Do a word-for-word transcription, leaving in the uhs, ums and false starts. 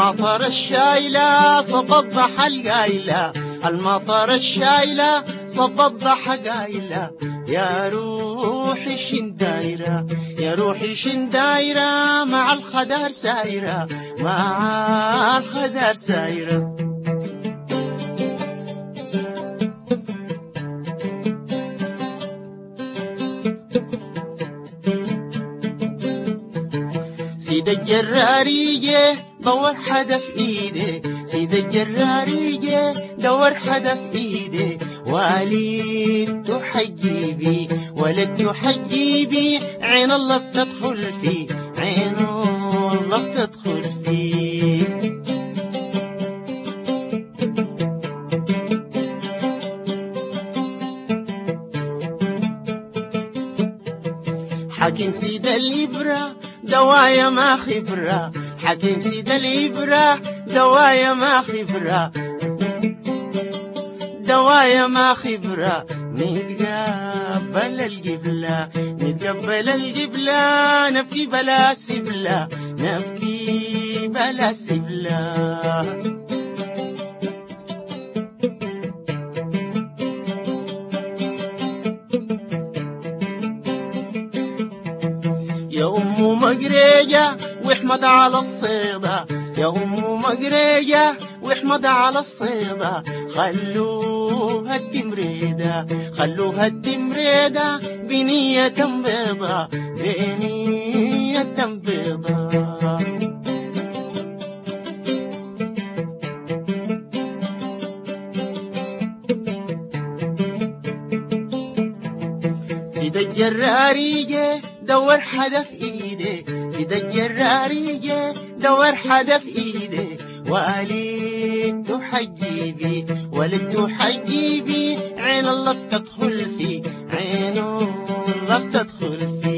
المطر الشايلة صب الضحى القايلة، المطر الشايلة صب الضحى قايلة، يا روحي شن دايرة يا روحي شن دايرة مع الخدار سايرة مع الخدار سايرة. سيد الجراريجي دور حدا في ايدي، سيد الجراريجي دور حدا في ايدي، ولدت حجيبي ولدت حجيبي، عين الله بتدخل فيه عين الله بتدخل فيه. حكيم سيد الإبرة دوايا ما خبرة، حكيم سيد الإبرة دوايا ما خبرة، دوايا ما خبرة، نتقبل القبلة نتقبل القبلة، نبكي بلا سبلة نبكي بلا سبلة. يا أم مقريجة واحمد على الصيدة، يا أم مقريجة واحمد على الصيدة، خلوها التمريدة خلوها التمريدة بنية بيضة بنية بيضة. سيد الجراريجي دور حدا في ايدي، سيد الجراريجي دور حدا في ايدي، ولدت حجيبي ولدت حجيبي، عين الله بتدخل فيه عين الله بتدخل فيه.